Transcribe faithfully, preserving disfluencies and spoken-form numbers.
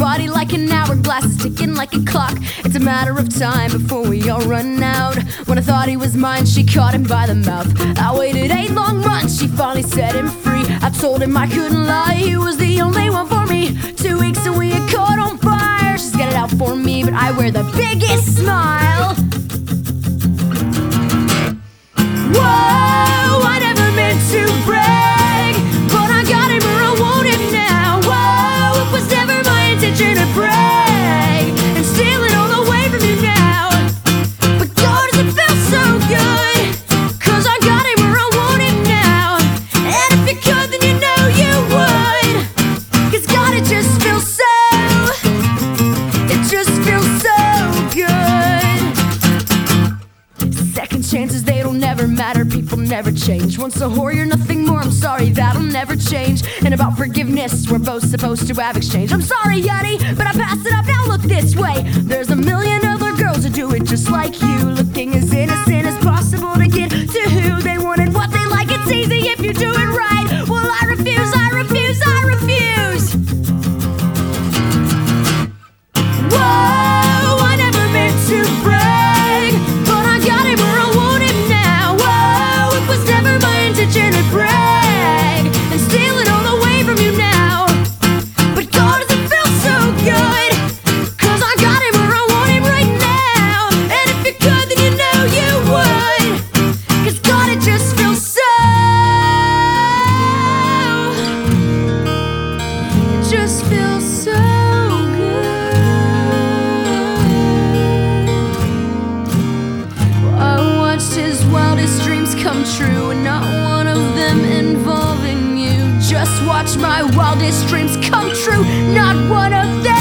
body like an hourglass is ticking like a clock. It's a matter of time before we all run out. When I thought he was mine, she caught him by the mouth. I waited eight long months, she finally set him free. I told him I couldn't lie, he was the only one for me. Two weeks and we had caught on fire. She's got it out for me, but I wear the biggest smile. Whoa, I never meant to brag, but I got him or I want him now. Whoa, it was never my intention to brag and steal it all away from you now. But God, does it feel so good, cause I got him or I want him now. And if you could, then you know you would, cause God, it just feels so, it just feels so good. Second chances, they don't never matter, people never change. Once a whore, you're nothing more, I'm sorry, that'll never change. And about forgiveness, we're both supposed to have exchange. I'm sorry, Yeti, but I passed it up, now look this way. There's a million other girls who do it just like you, looking as innocent as possible to get to who they want and what they like. It's easy if you do it right. Well, I refuse, I refuse, I refuse. Whoa, I never meant to brag, but I got him or I want him now. Whoa, it was never my intention to brag and steal it all away from you now. But God, does it feel so good, cause I got him or I want him right now. And if you could, then you know you would, cause God, it just feels so, it just feels so good. I watched his wildest dreams come true, and not one of them involving you. Just watch my wildest dreams come true, not one of them